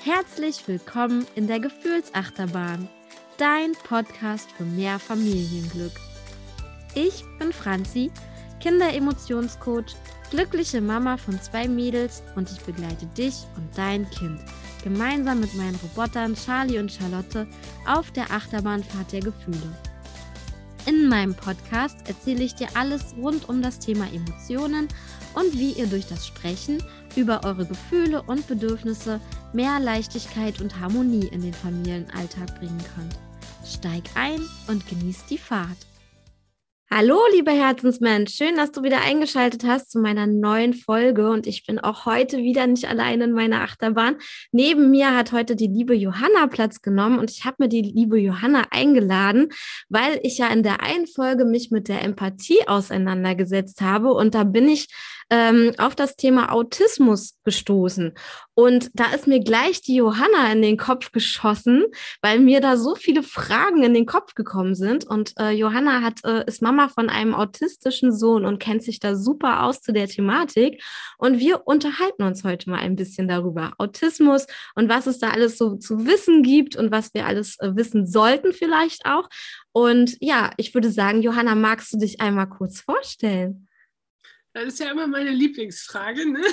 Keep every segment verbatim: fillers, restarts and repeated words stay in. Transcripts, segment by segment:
Herzlich willkommen in der Gefühlsachterbahn, dein Podcast für mehr Familienglück. Ich bin Franzi, Kinder-Emotionscoach, glückliche Mama von zwei Mädels und ich begleite dich und dein Kind gemeinsam mit meinen Robotern Charlie und Charlotte auf der Achterbahnfahrt der Gefühle. In meinem Podcast erzähle ich dir alles rund um das Thema Emotionen und wie ihr durch das Sprechen über eure Gefühle und Bedürfnisse mehr Leichtigkeit und Harmonie in den Familienalltag bringen könnt. Steig ein und genieß die Fahrt. Hallo, lieber Herzensmensch, schön, dass du wieder eingeschaltet hast zu meiner neuen Folge und ich bin auch heute wieder nicht allein in meiner Achterbahn. Neben mir hat heute die liebe Johanna Platz genommen und ich habe mir die liebe Johanna eingeladen, weil ich ja in der einen Folge mich mit der Empathie auseinandergesetzt habe und da bin ich ähm, auf das Thema Autismus gestoßen und da ist mir gleich die Johanna in den Kopf geschossen, weil mir da so viele Fragen in den Kopf gekommen sind und äh, Johanna hat, äh, ist Mama von einem autistischen Sohn und kennt sich da super aus zu der Thematik. Und wir unterhalten uns heute mal ein bisschen darüber. Autismus und was es da alles so zu wissen gibt und was wir alles äh, wissen sollten vielleicht auch. Und ja, ich würde sagen, Johanna, magst du dich einmal kurz vorstellen? Das ist ja immer meine Lieblingsfrage, ne?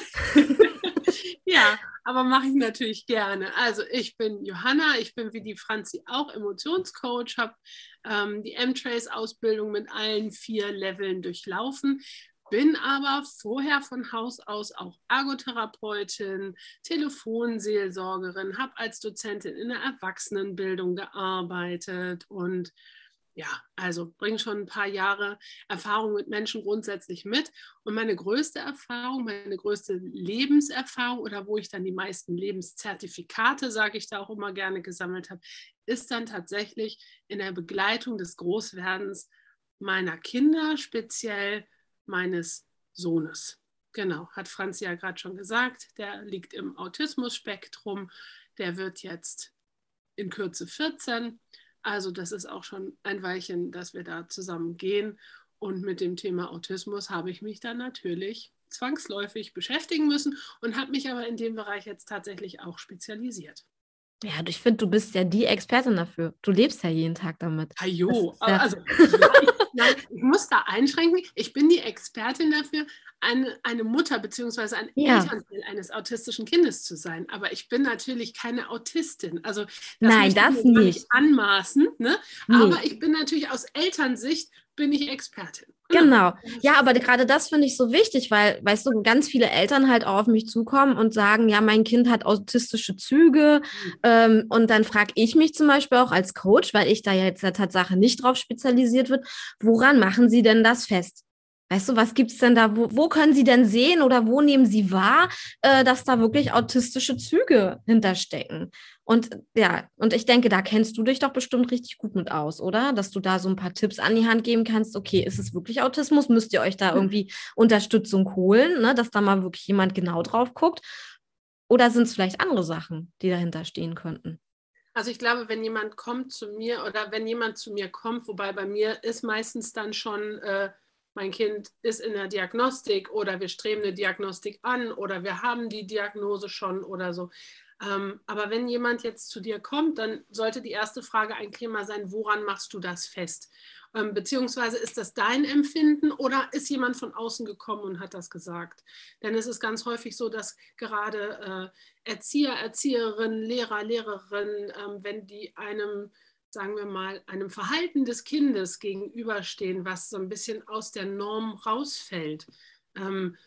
Ja, aber mache ich natürlich gerne. Also ich bin Johanna, ich bin wie die Franzi auch Emotionscoach, habe ähm, die M-Trace-Ausbildung mit allen vier Leveln durchlaufen, bin aber vorher von Haus aus auch Ergotherapeutin, Telefonseelsorgerin, habe als Dozentin in der Erwachsenenbildung gearbeitet und ja, also bringe schon ein paar Jahre Erfahrung mit Menschen grundsätzlich mit. Und meine größte Erfahrung, meine größte Lebenserfahrung oder wo ich dann die meisten Lebenszertifikate, sage ich da auch immer gerne, gesammelt habe, ist dann tatsächlich in der Begleitung des Großwerdens meiner Kinder, speziell meines Sohnes. Genau, hat Franzi ja gerade schon gesagt, der liegt im Autismus-Spektrum, der wird jetzt in Kürze vierzehn. Also das ist auch schon ein Weilchen, dass wir da zusammen gehen. Und mit dem Thema Autismus habe ich mich dann natürlich zwangsläufig beschäftigen müssen und habe mich aber in dem Bereich jetzt tatsächlich auch spezialisiert. Ja, ich finde, du bist ja die Expertin dafür. Du lebst ja jeden Tag damit. Hajo, ja also ja, ich, nein, ich muss da einschränken. Ich bin die Expertin dafür, eine, eine Mutter bzw. ein ja. Elternteil eines autistischen Kindes zu sein. Aber ich bin natürlich keine Autistin. Also das Nein, möchte das ich mir gar nicht nicht anmaßen. Ne? Nee. Aber ich bin natürlich aus Elternsicht bin ich Expertin. Genau. Ja, aber gerade das finde ich so wichtig, weil, weißt du, ganz viele Eltern halt auch auf mich zukommen und sagen, ja, mein Kind hat autistische Züge. Mhm. Ähm, und dann frage ich mich zum Beispiel auch als Coach, weil ich da ja jetzt der Tatsache nicht drauf spezialisiert wird, woran machen Sie denn das fest? Weißt du, was gibt es denn da? Wo, wo können Sie denn sehen oder wo nehmen Sie wahr, äh, dass da wirklich autistische Züge hinterstecken? Und ja, und ich denke, da kennst du dich doch bestimmt richtig gut mit aus, oder? Dass du da so ein paar Tipps an die Hand geben kannst. Okay, ist es wirklich Autismus? Müsst ihr euch da irgendwie Unterstützung holen, ne? Dass da mal wirklich jemand genau drauf guckt? Oder sind es vielleicht andere Sachen, die dahinter stehen könnten? Also ich glaube, wenn jemand kommt zu mir oder wenn jemand zu mir kommt, wobei bei mir ist meistens dann schon... Äh, mein Kind ist in der Diagnostik oder wir streben eine Diagnostik an oder wir haben die Diagnose schon oder so. Ähm, aber wenn jemand jetzt zu dir kommt, dann sollte die erste Frage eigentlich immer sein, woran machst du das fest? Ähm, beziehungsweise ist das dein Empfinden oder ist jemand von außen gekommen und hat das gesagt? Denn es ist ganz häufig so, dass gerade äh, Erzieher, Erzieherinnen, Lehrer, Lehrerinnen, ähm, wenn die einem sagen wir mal, einem Verhalten des Kindes gegenüberstehen, was so ein bisschen aus der Norm rausfällt, ähm,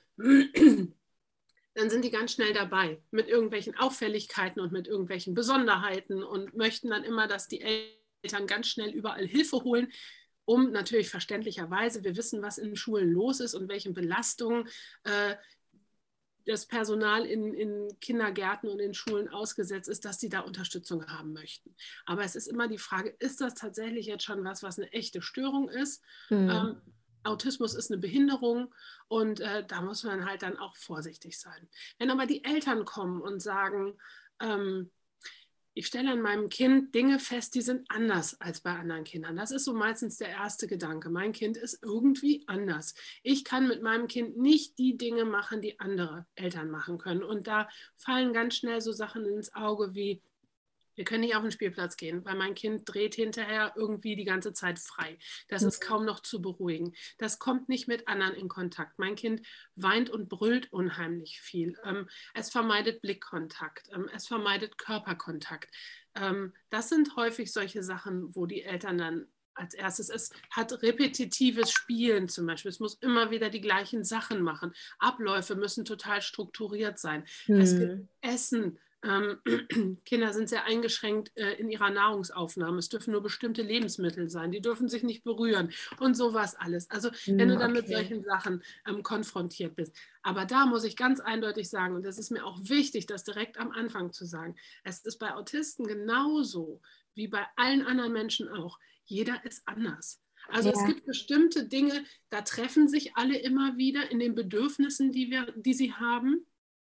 dann sind die ganz schnell dabei mit irgendwelchen Auffälligkeiten und mit irgendwelchen Besonderheiten und möchten dann immer, dass die Eltern ganz schnell überall Hilfe holen, um natürlich verständlicherweise, wir wissen, was in Schulen los ist und welchen Belastungen äh, das Personal in, in Kindergärten und in Schulen ausgesetzt ist, dass die da Unterstützung haben möchten. Aber es ist immer die Frage, ist das tatsächlich jetzt schon was, was eine echte Störung ist? Mhm. Ähm, Autismus ist eine Behinderung und äh, da muss man halt dann auch vorsichtig sein. Wenn aber die Eltern kommen und sagen, ähm, ich stelle an meinem Kind Dinge fest, die sind anders als bei anderen Kindern. Das ist so meistens der erste Gedanke. Mein Kind ist irgendwie anders. Ich kann mit meinem Kind nicht die Dinge machen, die andere Eltern machen können. Und da fallen ganz schnell so Sachen ins Auge wie, wir können nicht auf den Spielplatz gehen, weil mein Kind dreht hinterher irgendwie die ganze Zeit frei. Das ist kaum noch zu beruhigen. Das kommt nicht mit anderen in Kontakt. Mein Kind weint und brüllt unheimlich viel. Ähm, es vermeidet Blickkontakt. Ähm, es vermeidet Körperkontakt. Ähm, das sind häufig solche Sachen, wo die Eltern dann als erstes, es hat repetitives Spielen zum Beispiel. Es muss immer wieder die gleichen Sachen machen. Abläufe müssen total strukturiert sein. Hm. Es gibt Essen. Ähm, Kinder sind sehr eingeschränkt äh, in ihrer Nahrungsaufnahme. Es dürfen nur bestimmte Lebensmittel sein. Die dürfen sich nicht berühren und sowas alles. Also wenn du dann okay. mit solchen Sachen ähm, konfrontiert bist. Aber da muss ich ganz eindeutig sagen, und das ist mir auch wichtig, das direkt am Anfang zu sagen, es ist bei Autisten genauso wie bei allen anderen Menschen auch. Jeder ist anders. Also ja. Es gibt bestimmte Dinge, da treffen sich alle immer wieder in den Bedürfnissen, die, wir, die sie haben.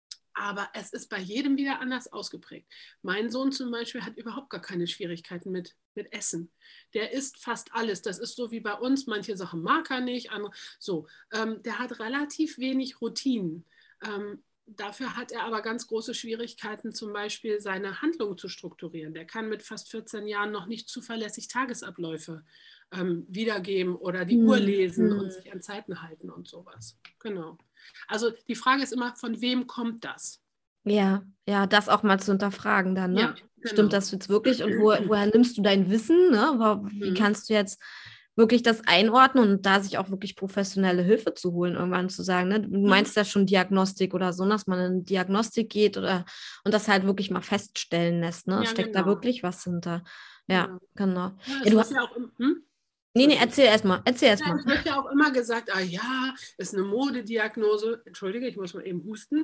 Aber es ist bei jedem wieder anders ausgeprägt. Mein Sohn zum Beispiel hat überhaupt gar keine Schwierigkeiten mit, mit Essen. Der isst fast alles. Das ist so wie bei uns. Manche Sachen mag er nicht. Andere, so. Ähm, der hat relativ wenig Routinen. Ähm, dafür hat er aber ganz große Schwierigkeiten, zum Beispiel seine Handlungen zu strukturieren. Der kann mit fast vierzehn Jahren noch nicht zuverlässig Tagesabläufe ähm, wiedergeben oder die hm. Uhr lesen hm. und sich an Zeiten halten und sowas. Genau. Also die Frage ist immer, von wem kommt das? Ja, ja, das auch mal zu hinterfragen dann, ne? Ja, genau. Stimmt das jetzt wirklich? Und wo, woher nimmst du dein Wissen, ne? Wie mhm. kannst du jetzt wirklich das einordnen und da sich auch wirklich professionelle Hilfe zu holen, irgendwann zu sagen, ne? Du meinst ja schon Diagnostik oder so, dass man in Diagnostik geht oder und das halt wirklich mal feststellen lässt, ne? Ja, Steckt genau. da wirklich was hinter? Ja, genau. Ja, ja, du hast ja auch im, hm? Nee, nee, erzähl erstmal. Erzähl erstmal. Ja, es wird ja auch immer gesagt, ah ja, ist eine Modediagnose. Entschuldige, ich muss mal eben husten.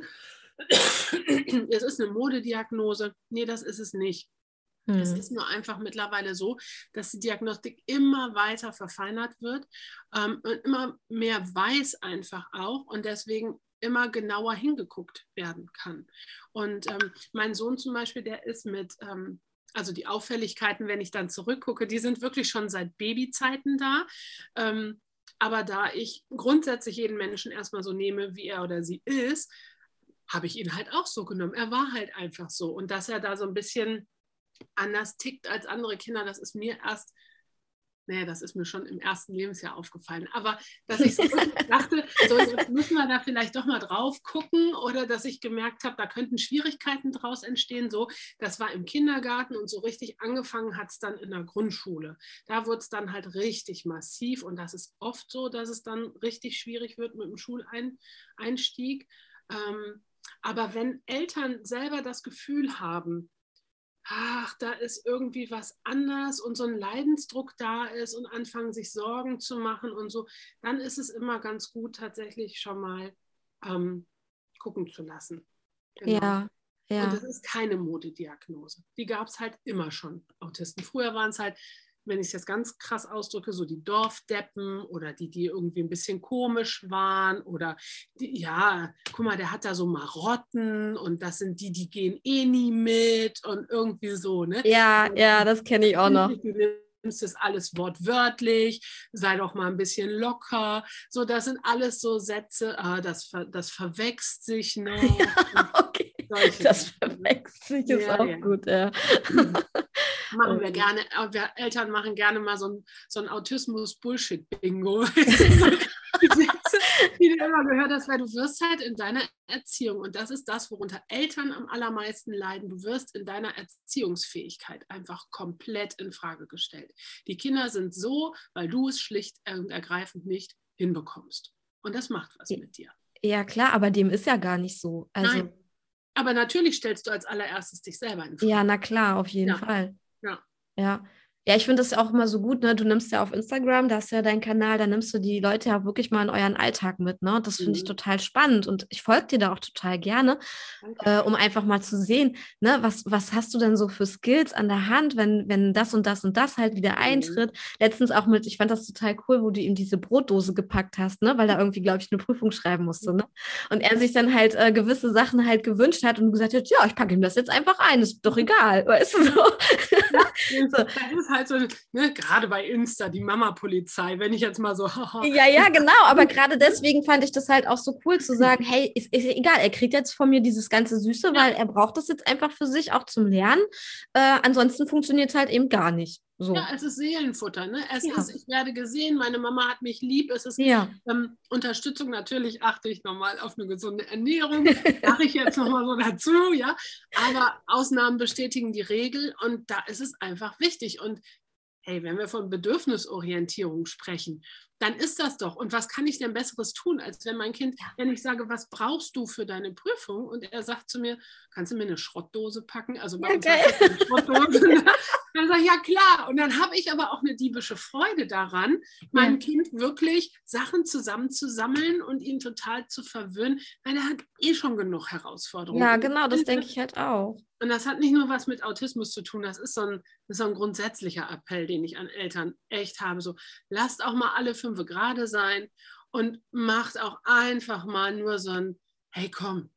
Es ist eine Modediagnose. Nee, das ist es nicht. Hm. Es ist nur einfach mittlerweile so, dass die Diagnostik immer weiter verfeinert wird ähm, und immer mehr weiß einfach auch und deswegen immer genauer hingeguckt werden kann. Und ähm, mein Sohn zum Beispiel, der ist mit... Ähm, Also die Auffälligkeiten, wenn ich dann zurückgucke, die sind wirklich schon seit Babyzeiten da. Ähm, aber da ich grundsätzlich jeden Menschen erstmal so nehme, wie er oder sie ist, habe ich ihn halt auch so genommen. Er war halt einfach so. Und dass er da so ein bisschen anders tickt als andere Kinder, das ist mir erst, nee, das ist mir schon im ersten Lebensjahr aufgefallen. Aber dass ich so dachte, so, jetzt müssen wir da vielleicht doch mal drauf gucken oder dass ich gemerkt habe, da könnten Schwierigkeiten draus entstehen. So, das war im Kindergarten und so richtig angefangen hat es dann in der Grundschule. Da wurde es dann halt richtig massiv und das ist oft so, dass es dann richtig schwierig wird mit dem Schuleinstieg. Ähm, aber wenn Eltern selber das Gefühl haben, ach, da ist irgendwie was anders und so ein Leidensdruck da ist und anfangen, sich Sorgen zu machen und so, dann ist es immer ganz gut, tatsächlich schon mal ähm, gucken zu lassen. Genau. Ja, ja. Und das ist keine Modediagnose. Die gab es halt immer schon, Autisten. Früher waren es halt, wenn ich es jetzt ganz krass ausdrücke, so die Dorfdeppen oder die, die irgendwie ein bisschen komisch waren oder die, ja, guck mal, der hat da so Marotten und das sind die, die gehen eh nie mit und irgendwie so, ne? Ja, und, ja, das kenne ich auch noch. Du nimmst das alles wortwörtlich, sei doch mal ein bisschen locker. So, das sind alles so Sätze, ah, das, das verwächst sich noch. Ja, okay. Das verwächst sich ist ja, auch ja. gut, ja. Machen wir gerne, wir Eltern machen gerne mal so ein, so ein Autismus-Bullshit-Bingo. Die Sätze, die du immer gehört hast, weil du wirst halt in deiner Erziehung, und das ist das, worunter Eltern am allermeisten leiden, du wirst in deiner Erziehungsfähigkeit einfach komplett in Frage gestellt. Die Kinder sind so, weil du es schlicht und ergreifend nicht hinbekommst. Und das macht was mit dir. Ja, klar, aber dem ist ja gar nicht so. Also, Nein. Aber natürlich stellst du als allererstes dich selber in Frage. Ja, na klar, auf jeden ja. Fall. Ja. Ja. Ja, ich finde das ja auch immer so gut, ne? Du nimmst ja auf Instagram, da hast du ja deinen Kanal, da nimmst du die Leute ja wirklich mal in euren Alltag mit, ne? Das finde ich Mhm. total spannend und ich folge dir da auch total gerne, Danke. äh, um einfach mal zu sehen, ne, was, was hast du denn so für Skills an der Hand, wenn, wenn das und das und das halt wieder Mhm. eintritt. Letztens auch mit, ich fand das total cool, wo du ihm diese Brotdose gepackt hast, ne? Weil er irgendwie, glaube ich, eine Prüfung schreiben musste, ne? Und er sich dann halt äh, gewisse Sachen halt gewünscht hat und du gesagt hast, ja, ich packe ihm das jetzt einfach ein, ist doch egal, weißt du so. Ja, So. das ist halt so, ne, gerade bei Insta, die Mama-Polizei, wenn ich jetzt mal so, haha. Ja, ja, genau, aber gerade deswegen fand ich das halt auch so cool zu sagen, hey, ist, ist egal, er kriegt jetzt von mir dieses ganze Süße, weil Ja, er braucht das jetzt einfach für sich auch zum Lernen. Äh, ansonsten funktioniert es halt eben gar nicht. ja, So. es ist Seelenfutter, ne? Es Ja, ist, ich werde gesehen, meine Mama hat mich lieb, es ist ja. ähm, Unterstützung, natürlich achte ich nochmal auf eine gesunde Ernährung, mache ich jetzt nochmal so dazu, ja, aber Ausnahmen bestätigen die Regel und da ist es einfach wichtig und hey, wenn wir von Bedürfnisorientierung sprechen, dann ist das doch. Und was kann ich denn Besseres tun, als wenn mein Kind, wenn ich sage, was brauchst du für deine Prüfung? Und er sagt zu mir, kannst du mir eine Schrottdose packen? Also bei Ja, uns geil. heißt das eine Schrottdose. Dann sage ich, ja klar. Und dann habe ich aber auch eine diebische Freude daran, meinem Ja. Kind wirklich Sachen zusammenzusammeln und ihn total zu verwöhnen, weil er hat eh schon genug Herausforderungen. Ja, Und genau, ich das finde, denke ich halt auch. und das hat nicht nur was mit Autismus zu tun, das ist so ein, das ist so ein grundsätzlicher Appell, den ich an Eltern echt habe. So, lasst auch mal alle fünf gerade sein und macht auch einfach mal nur so ein, hey komm,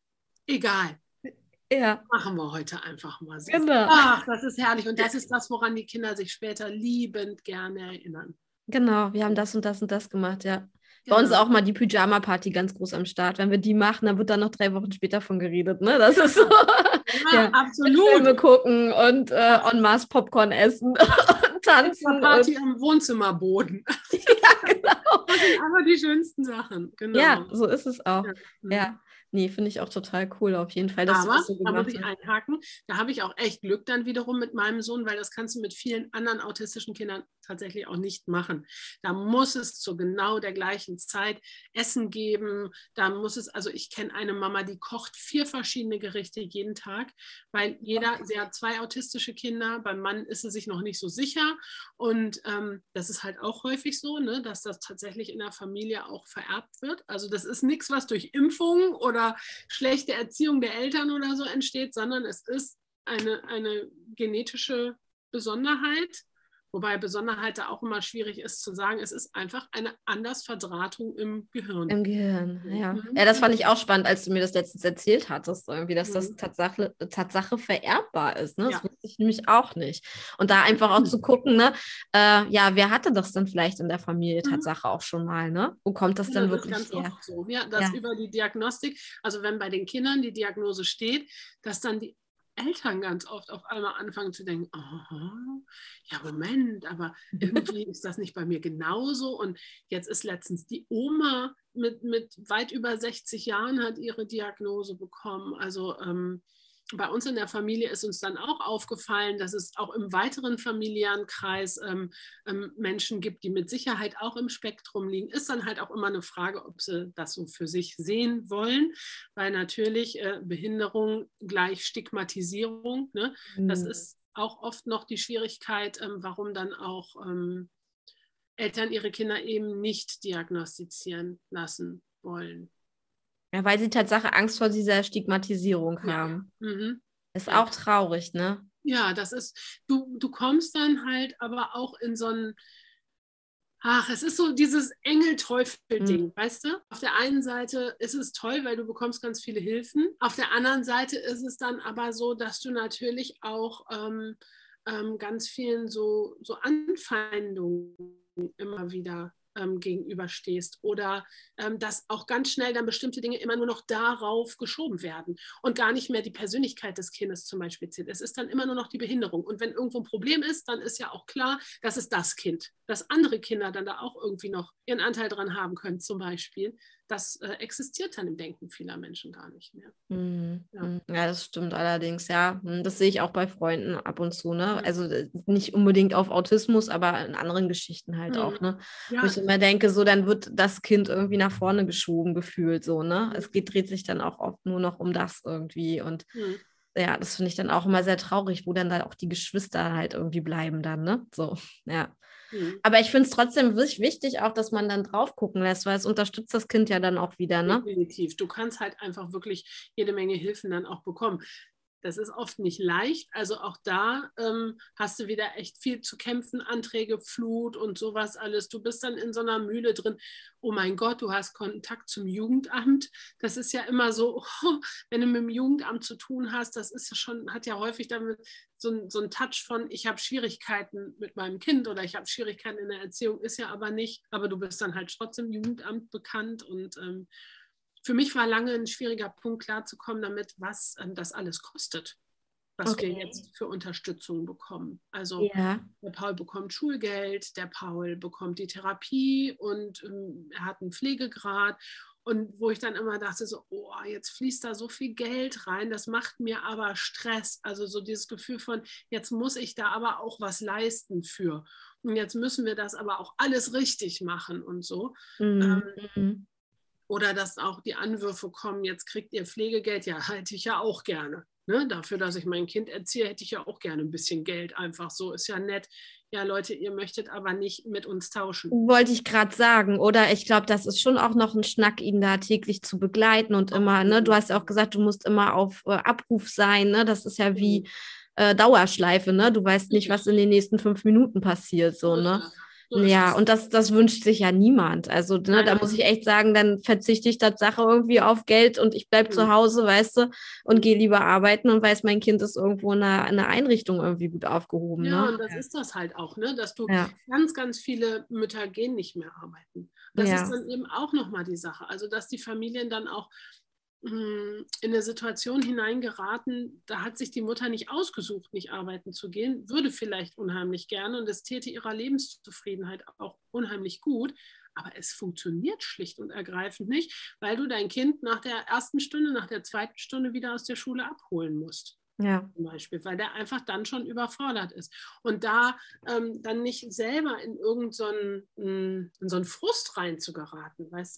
egal, Ja, machen wir heute einfach mal so. genau. Ach, das ist herrlich und das ist das, woran die Kinder sich später liebend gerne erinnern. Genau, wir haben das und das und das gemacht, ja. Bei uns Genau. auch mal die Pyjama-Party ganz groß am Start. Wenn wir die machen, dann wird dann noch drei Wochen später von geredet, ne? Das ist so. Ja, Ja, mit absolut. Filme gucken und äh, en masse Popcorn essen und tanzen. Party Und am Wohnzimmerboden. ja, genau. Das sind aber die schönsten Sachen. Genau. Ja, so ist es auch. Ja. Mhm. Ja, nee, finde ich auch total cool, auf jeden Fall, dass du Aber das so da muss gemacht ich hast. einhaken, da habe ich auch echt Glück dann wiederum mit meinem Sohn, weil das kannst du mit vielen anderen autistischen Kindern tatsächlich auch nicht machen. Da muss es zu genau der gleichen Zeit Essen geben. Da muss es, also ich kenne eine Mama, die kocht vier verschiedene Gerichte jeden Tag, weil jeder, sie hat zwei autistische Kinder, beim Mann ist sie sich noch nicht so sicher und ähm, das ist halt auch häufig so, ne, dass das tatsächlich in der Familie auch vererbt wird. Also das ist nichts, was durch Impfungen oder schlechte Erziehung der Eltern oder so entsteht, sondern es ist eine, eine genetische Besonderheit, wobei Besonderheit da auch immer schwierig ist zu sagen, es ist einfach eine Andersverdrahtung im Gehirn. Im Gehirn, ja. Mhm. Ja, das fand ich auch spannend, als du mir das letztens erzählt hattest, irgendwie, dass das Mhm. Tatsache, Tatsache vererbbar ist. Ne? Das Ja. wusste ich nämlich auch nicht. Und da einfach auch zu gucken, ne, äh, ja, wer hatte das denn vielleicht in der Familie Mhm. Tatsache auch schon mal, ne? Wo kommt das Ja, denn das ist wirklich ganz her? oft so, ja, dass Ja. über die Diagnostik, also wenn bei den Kindern die Diagnose steht, dass dann die Eltern ganz oft auf einmal anfangen zu denken, aha, ja Moment, aber irgendwie ist das nicht bei mir genauso und jetzt ist letztens die Oma mit, mit weit über sechzig Jahren hat ihre Diagnose bekommen, also ähm, bei uns in der Familie ist uns dann auch aufgefallen, dass es auch im weiteren familiären Kreis ähm, ähm, Menschen gibt, die mit Sicherheit auch im Spektrum liegen. Ist dann halt auch immer eine Frage, ob sie das so für sich sehen wollen, weil natürlich äh, Behinderung gleich Stigmatisierung, ne? Das Mhm. ist auch oft noch die Schwierigkeit, ähm, warum dann auch ähm, Eltern ihre Kinder eben nicht diagnostizieren lassen wollen. Ja, weil sie Tatsache Angst vor dieser Stigmatisierung Ja. haben. Mhm. Ist Ja. auch traurig, ne? Ja, das ist, du, du kommst dann halt aber auch in so ein, ach, es ist so dieses Engel-Teufel-Ding, Mhm. weißt du? Auf der einen Seite ist es toll, weil du bekommst ganz viele Hilfen. Auf der anderen Seite ist es dann aber so, dass du natürlich auch ähm, ähm, ganz vielen so, so Anfeindungen immer wieder ähm, gegenüberstehst oder ähm, dass auch ganz schnell dann bestimmte Dinge immer nur noch darauf geschoben werden und gar nicht mehr die Persönlichkeit des Kindes zum Beispiel zählt. Es ist dann immer nur noch die Behinderung. Und wenn irgendwo ein Problem ist, dann ist ja auch klar, das ist das Kind. Dass andere Kinder dann da auch irgendwie noch ihren Anteil dran haben können zum Beispiel, das äh, existiert dann im Denken vieler Menschen gar nicht mehr. Mhm. Ja. Mhm. Ja, das stimmt allerdings, ja. Mhm, das sehe ich auch bei Freunden ab und zu, ne? Mhm. Also äh, nicht unbedingt auf Autismus, aber in anderen Geschichten halt auch, Mhm. ne? Wo Ja. ich immer denke, so dann wird das Kind irgendwie nach vorne geschoben, gefühlt so, ne? Mhm. Es geht, dreht sich dann auch oft nur noch um das irgendwie und Mhm. ja, das finde ich dann auch immer sehr traurig, wo dann da auch die Geschwister halt irgendwie bleiben dann, ne? So, ja. Hm. Aber ich finde es trotzdem wichtig auch, dass man dann drauf gucken lässt, weil es unterstützt das Kind ja dann auch wieder, ne? Definitiv. Du kannst halt einfach wirklich jede Menge Hilfen dann auch bekommen. Das ist oft nicht leicht. Also auch da ähm, hast du wieder echt viel zu kämpfen, Anträge, Flut und sowas alles. Du bist dann in so einer Mühle drin. Oh mein Gott, du hast Kontakt zum Jugendamt. Das ist ja immer so, oh, wenn du mit dem Jugendamt zu tun hast, das ist ja schon, hat ja häufig damit so, so einen Touch von, ich habe Schwierigkeiten mit meinem Kind oder ich habe Schwierigkeiten in der Erziehung, ist ja aber nicht. Aber du bist dann halt trotzdem Jugendamt bekannt und ähm, für mich war lange ein schwieriger Punkt klarzukommen damit, was ähm, das alles kostet, was Okay. wir jetzt für Unterstützung bekommen. Also Ja. der Paul bekommt Schulgeld, der Paul bekommt die Therapie und ähm, er hat einen Pflegegrad. Und wo ich dann immer dachte, so, oh, jetzt fließt da so viel Geld rein, das macht mir aber Stress. Also so dieses Gefühl von, jetzt muss ich da aber auch was leisten für. Und jetzt müssen wir das aber auch alles richtig machen und so. Mhm. Ähm, Oder dass auch die Anwürfe kommen, jetzt kriegt ihr Pflegegeld, ja, hätte ich ja auch gerne. Ne? Dafür, dass ich mein Kind erziehe, hätte ich ja auch gerne ein bisschen Geld. Einfach so, ist ja nett. Ja, Leute, ihr möchtet aber nicht mit uns tauschen. Wollte ich gerade sagen, oder? Ich glaube, das ist schon auch noch ein Schnack, ihn da täglich zu begleiten und immer, ne? Du hast ja auch gesagt, du musst immer auf äh, Abruf sein, ne? Das ist ja wie äh, Dauerschleife, ne? Du weißt nicht, was in den nächsten fünf Minuten passiert, so, ne? So ist Ja, es. und das, das wünscht sich ja niemand. Also, ne, Nein, da nein. muss ich echt sagen, dann verzichte ich Tatsache irgendwie auf Geld und ich bleibe Mhm. zu Hause, weißt du, und Mhm. gehe lieber arbeiten und weiß, mein Kind ist irgendwo in einer, in einer Einrichtung irgendwie gut aufgehoben. Ja, Ne? und das ist das halt auch, ne? Dass du Ja, ganz, ganz viele Mütter gehen nicht mehr arbeiten. Das ist ja, dann eben auch nochmal die Sache. Also, dass die Familien dann auch mh, in eine Situation hineingeraten, da hat sich die Mutter nicht ausgesucht, nicht arbeiten zu gehen, würde vielleicht unheimlich gerne und es täte ihrer Lebenszufriedenheit auch unheimlich gut. Aber es funktioniert schlicht und ergreifend nicht, weil du dein Kind nach der ersten Stunde, nach der zweiten Stunde wieder aus der Schule abholen musst. ja. Zum Beispiel, weil der einfach dann schon überfordert ist. Und da ähm, dann nicht selber in irgendeinen so in so einen Frust rein zu geraten, weißt du?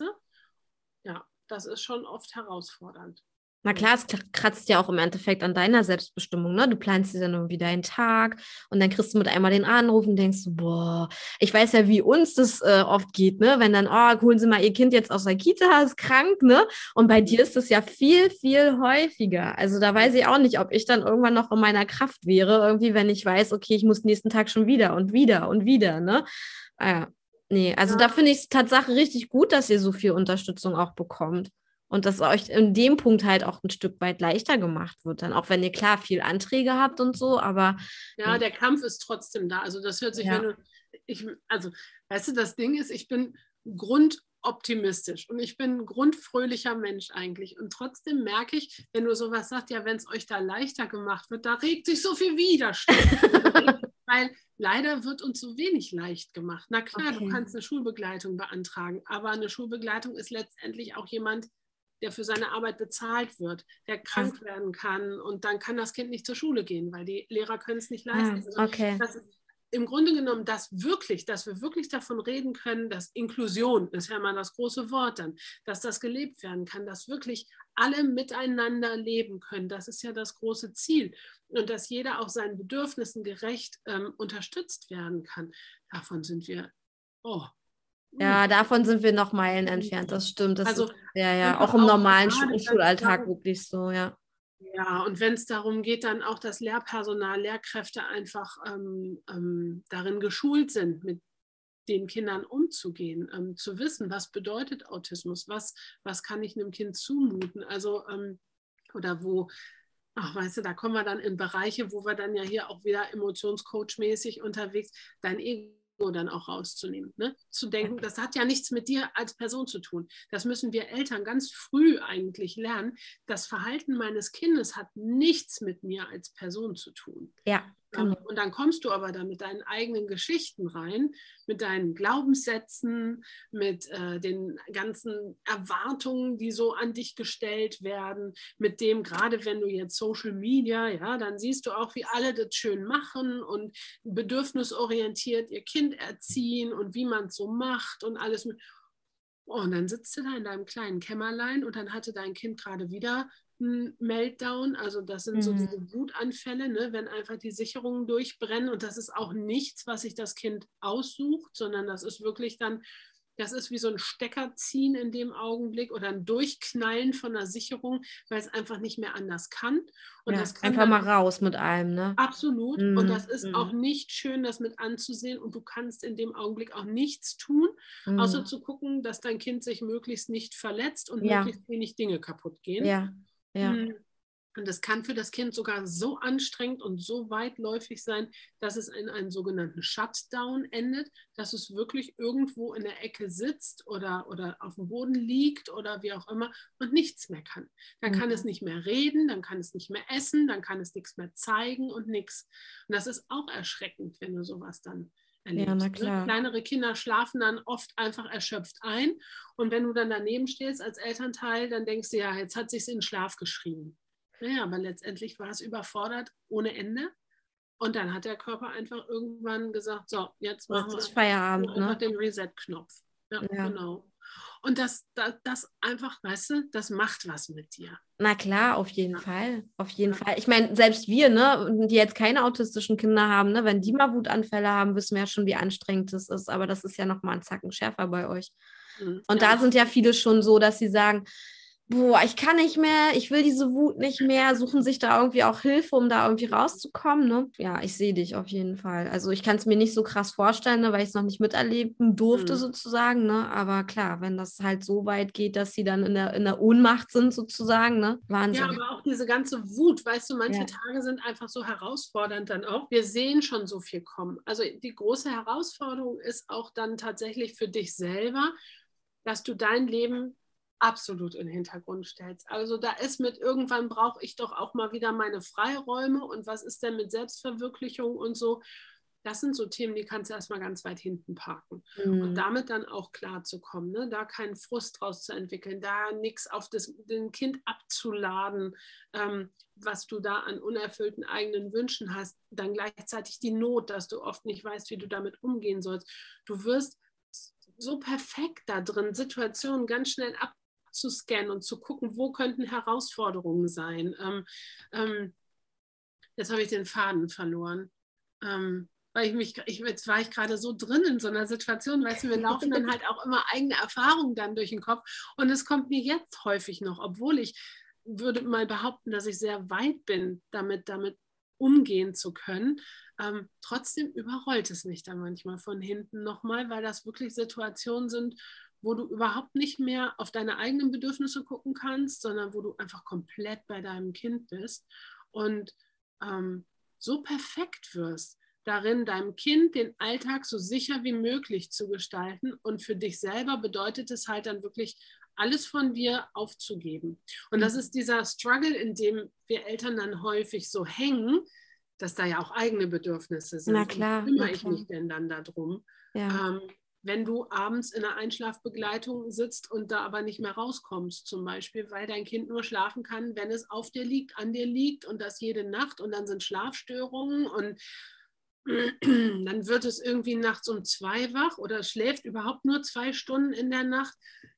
Ja, das ist schon oft herausfordernd. Na klar, es kratzt ja auch im Endeffekt an deiner Selbstbestimmung, ne? Du planst dir dann irgendwie deinen Tag und dann kriegst du mit einmal den Anruf und denkst so, boah, ich weiß ja, wie uns das äh, oft geht, ne? Wenn dann, oh, holen Sie mal Ihr Kind jetzt aus der Kita, ist krank, ne? Und bei dir ist das ja viel, viel häufiger. Also da weiß ich auch nicht, ob ich dann irgendwann noch in meiner Kraft wäre, irgendwie, wenn ich weiß, okay, ich muss nächsten Tag schon wieder und wieder und wieder, ne? Ah, ja. Nee, also Ja. da finde ich es Tatsache richtig gut, dass ihr so viel Unterstützung auch bekommt. Und dass euch in dem Punkt halt auch ein Stück weit leichter gemacht wird. Dann auch wenn ihr klar viel Anträge habt und so, aber Ja, der Kampf ist trotzdem da. Also das hört sich, ja. wenn du, ich, also, weißt du, das Ding ist, ich bin grundoptimistisch und ich bin ein grundfröhlicher Mensch eigentlich. Und trotzdem merke ich, wenn du sowas sagst, ja, wenn es euch da leichter gemacht wird, da regt sich so viel Widerstand. Weil leider wird uns so wenig leicht gemacht. Na klar, Okay. du kannst eine Schulbegleitung beantragen, aber eine Schulbegleitung ist letztendlich auch jemand, der für seine Arbeit bezahlt wird, der krank werden kann und dann kann das Kind nicht zur Schule gehen, weil die Lehrer können es nicht leisten. Ah, okay. Also das, im Grunde genommen, dass wirklich, dass wir wirklich davon reden können, dass Inklusion ist ja mal das große Wort dann, dass das gelebt werden kann, dass wirklich alle miteinander leben können. Das ist ja das große Ziel. Und dass jeder auch seinen Bedürfnissen gerecht ähm, unterstützt werden kann. Davon sind wir, oh, Ja, davon sind wir noch Meilen entfernt, das stimmt. Das also ist ja, ja, einfach auch im auch normalen gerade, Schu- wenn es Schulalltag darum, wirklich so, ja. ja, und wenn es darum geht, dann auch, dass Lehrpersonal, Lehrkräfte einfach ähm, ähm, darin geschult sind, mit den Kindern umzugehen, ähm, zu wissen, was bedeutet Autismus, was, was kann ich einem Kind zumuten, also ähm, oder wo, ach, weißt du, da kommen wir dann in Bereiche, wo wir dann ja hier auch wieder Emotionscoach-mäßig unterwegs, dein Ego dann auch rauszunehmen. Ne? Zu denken, das hat ja nichts mit dir als Person zu tun. Das müssen wir Eltern ganz früh eigentlich lernen. Das Verhalten meines Kindes hat nichts mit mir als Person zu tun. Ja, genau. Und dann kommst du aber da mit deinen eigenen Geschichten rein, mit deinen Glaubenssätzen, mit äh, den ganzen Erwartungen, die so an dich gestellt werden, mit dem, gerade wenn du jetzt Social Media, ja, dann siehst du auch, wie alle das schön machen und bedürfnisorientiert ihr Kind erziehen und wie man es so macht und alles. Oh, und dann sitzt du da in deinem kleinen Kämmerlein und dann hatte dein Kind gerade wieder ein Meltdown, also das sind so Mhm. diese Wutanfälle, ne, wenn einfach die Sicherungen durchbrennen und das ist auch nichts, was sich das Kind aussucht, sondern das ist wirklich dann, das ist wie so ein Stecker ziehen in dem Augenblick oder ein Durchknallen von der Sicherung, weil es einfach nicht mehr anders kann. Und Ja, das kann einfach dann mal raus mit allem, ne? absolut. Und das Mhm. ist auch Mhm. nicht schön, das mit anzusehen. Und du kannst in dem Augenblick auch nichts tun, außer Mhm. zu gucken, dass dein Kind sich möglichst nicht verletzt und Ja, möglichst wenig Dinge kaputt gehen. ja, ja. Mm. Und das kann für das Kind sogar so anstrengend und so weitläufig sein, dass es in einen sogenannten Shutdown endet, dass es wirklich irgendwo in der Ecke sitzt oder, oder auf dem Boden liegt oder wie auch immer und nichts mehr kann. Dann kann es Mhm. nicht mehr reden, dann kann es nicht mehr essen, dann kann es nichts mehr zeigen und nichts. Und das ist auch erschreckend, wenn du sowas dann Ja, na erlebst. Ne? klar. Kleinere Kinder schlafen dann oft einfach erschöpft ein und wenn du dann daneben stehst als Elternteil, dann denkst du, ja, jetzt hat sich's in den Schlaf geschrieben. Naja, aber letztendlich war es überfordert ohne Ende. Und dann hat der Körper einfach irgendwann gesagt, so, jetzt machen Jetzt wir ist Feierabend, einfach ne? den Reset-Knopf. Ja, Ja. genau. Und das, das, das einfach, weißt du, das macht was mit dir. Na klar, auf jeden Ja. Fall. Auf jeden Ja. Fall. Ich meine, selbst wir, ne, die jetzt keine autistischen Kinder haben, ne, wenn die mal Wutanfälle haben, wissen wir ja schon, wie anstrengend es ist. Aber das ist ja noch mal ein Zacken schärfer bei euch. Mhm. Und Ja, da sind ja viele schon so, dass sie sagen, boah, ich kann nicht mehr, ich will diese Wut nicht mehr, suchen sich da irgendwie auch Hilfe, um da irgendwie rauszukommen, ne? Ja, ich sehe dich auf jeden Fall. Also ich kann es mir nicht so krass vorstellen, ne, weil ich es noch nicht miterleben durfte mhm. sozusagen, ne? Aber klar, wenn das halt so weit geht, dass sie dann in der, in der Ohnmacht sind sozusagen, ne? Ja, Wahnsinn. aber auch diese ganze Wut, weißt du, manche Ja. Tage sind einfach so herausfordernd dann auch. Wir sehen schon so viel kommen. Also die große Herausforderung ist auch dann tatsächlich für dich selber, dass du dein Leben absolut in den Hintergrund stellst. Also da ist mit, irgendwann brauche ich doch auch mal wieder meine Freiräume und was ist denn mit Selbstverwirklichung und so. Das sind so Themen, die kannst du erstmal ganz weit hinten parken. Mhm. Und damit dann auch klar zu kommen, ne? Da keinen Frust draus zu entwickeln, da nichts auf das den Kind abzuladen, ähm, was du da an unerfüllten eigenen Wünschen hast, dann gleichzeitig die Not, dass du oft nicht weißt, wie du damit umgehen sollst. Du wirst so perfekt da drin, Situationen ganz schnell abzuscannen und zu gucken, wo könnten Herausforderungen sein. Ähm, ähm, jetzt habe ich den Faden verloren. Ähm, weil ich mich, ich, jetzt war ich gerade so drin in so einer Situation, weißt du, mir laufen dann halt auch immer eigene Erfahrungen dann durch den Kopf und es kommt mir jetzt häufig noch, obwohl ich würde mal behaupten, dass ich sehr weit bin, damit, damit umgehen zu können. Ähm, trotzdem überrollt es mich dann manchmal von hinten nochmal, weil das wirklich Situationen sind, wo du überhaupt nicht mehr auf deine eigenen Bedürfnisse gucken kannst, sondern wo du einfach komplett bei deinem Kind bist und ähm, so perfekt wirst, darin deinem Kind den Alltag so sicher wie möglich zu gestalten. Und für dich selber bedeutet es halt dann wirklich, alles von dir aufzugeben. Und das ist dieser Struggle, in dem wir Eltern dann häufig so hängen, dass da ja auch eigene Bedürfnisse sind. Na Und klar, kümmere na ich klar. mich denn dann darum? Ja. Ähm, wenn du abends in einer Einschlafbegleitung sitzt und da aber nicht mehr rauskommst, zum Beispiel, weil dein Kind nur schlafen kann, wenn es auf dir liegt, an dir liegt und das jede Nacht und dann sind Schlafstörungen und dann wird es irgendwie nachts um zwei wach oder schläft überhaupt nur zwei Stunden in der Nacht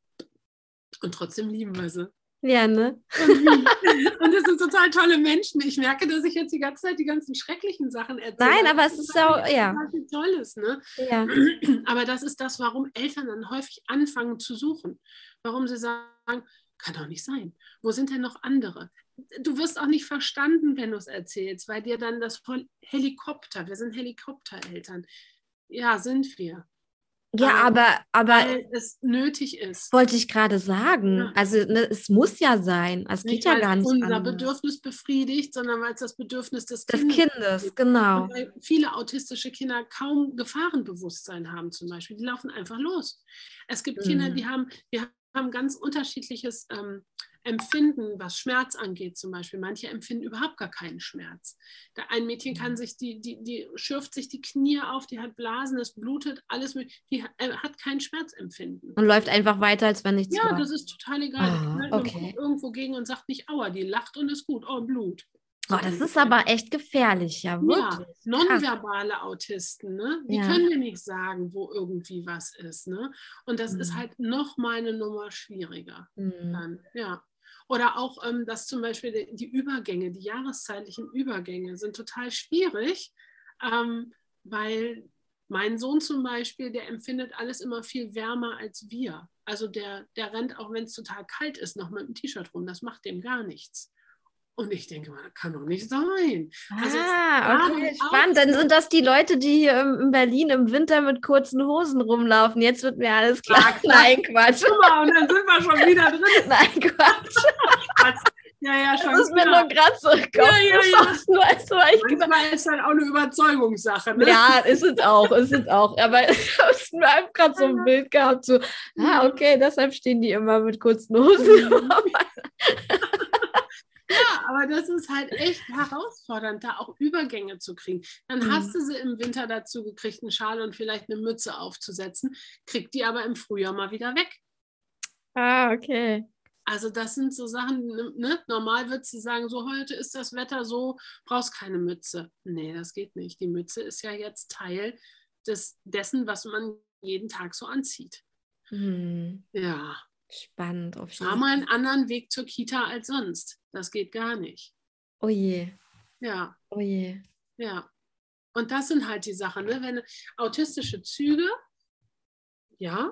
und trotzdem lieben wir sie. Ja, ne? Und das sind total tolle Menschen. Ich merke, dass ich jetzt die ganze Zeit die ganzen schrecklichen Sachen erzähle. Nein, aber es ist ja, ja. Total Tolles, ne? Ja. Aber das ist das, warum Eltern dann häufig anfangen zu suchen. Warum sie sagen, kann doch nicht sein. Wo sind denn noch andere? Du wirst auch nicht verstanden, wenn du es erzählst, weil dir dann das voll Helikopter, wir sind Helikoptereltern. Ja, sind wir. Ja, Ähm, aber, aber weil es nötig ist. wollte ich gerade sagen. Ja. Also ne, es muss ja sein. Es geht Nicht, ja weil gar es nicht unser anders. Bedürfnis befriedigt, sondern weil es das Bedürfnis des Des Kindes Kindes, ist. genau. Und weil viele autistische Kinder kaum Gefahrenbewusstsein haben zum Beispiel. Die laufen einfach los. Es gibt Kinder, die Mhm. haben, die haben ganz unterschiedliches ähm, Empfinden, was Schmerz angeht zum Beispiel. Manche empfinden überhaupt gar keinen Schmerz. Da ein Mädchen kann sich, die, die, die schürft sich die Knie auf, die hat Blasen, es blutet, alles mit, die äh, hat kein Schmerzempfinden. Und läuft einfach weiter, als wenn nichts Ja, war. das ist total egal. Ah, Die knallt mit dem okay. Kopf irgendwo gegen und sagt nicht aua, die lacht und ist gut. Oh, Blut. So Oh, das ist ungefähr. aber echt gefährlich, ja, Ja, wirklich. Krass. nonverbale Autisten, ne? Die Ja. können dir nicht sagen, wo irgendwie was ist, ne? Und das ist Mhm. halt noch mal eine Nummer schwieriger. Mhm. Dann, ja. Oder auch, ähm, dass zum Beispiel die, die Übergänge, die jahreszeitlichen Übergänge sind total schwierig, ähm, weil mein Sohn zum Beispiel, der empfindet alles immer viel wärmer als wir. Also der, der rennt, auch wenn es total kalt ist, noch mit dem T-Shirt rum. Das macht dem gar nichts. Und ich denke mal, das kann doch nicht sein. Also jetzt Ah, okay, auch, spannend. Dann sind das die Leute, die hier im- in Berlin im Winter mit kurzen Hosen rumlaufen. Jetzt wird mir alles klar. Ah, klar. Nein, Quatsch. Guck mal, und dann sind wir schon wieder drin. Nein, Quatsch. Ja, ja, schon Das ist mir klar. nur gerade so im Kopf Ja, ja, ja. geschossen, weißt du, weil ich gedacht- Manchmal ist halt auch eine Überzeugungssache. Ne? Ja, ist es auch, ist es auch. Aber ich habe gerade so ein Bild gehabt, so, ah, okay, deshalb stehen die immer mit kurzen Hosen. Ja, aber das ist halt echt herausfordernd, da auch Übergänge zu kriegen. Dann Mhm. hast du sie im Winter dazu gekriegt, einen Schal und vielleicht eine Mütze aufzusetzen, kriegt die aber im Frühjahr mal wieder weg. Ah, okay. Also das sind so Sachen, ne? Normal würdest du sagen, so heute ist das Wetter so, brauchst keine Mütze. Nee, das geht nicht. Die Mütze ist ja jetzt Teil des, dessen, was man jeden Tag so anzieht. Hm. Ja. Spannend. Auf jeden Fahr mal einen anderen Weg zur Kita als sonst. Das geht gar nicht. Oh je, Ja, oh je. ja. Und das sind halt die Sachen, ne? Wenn autistische Züge, ja,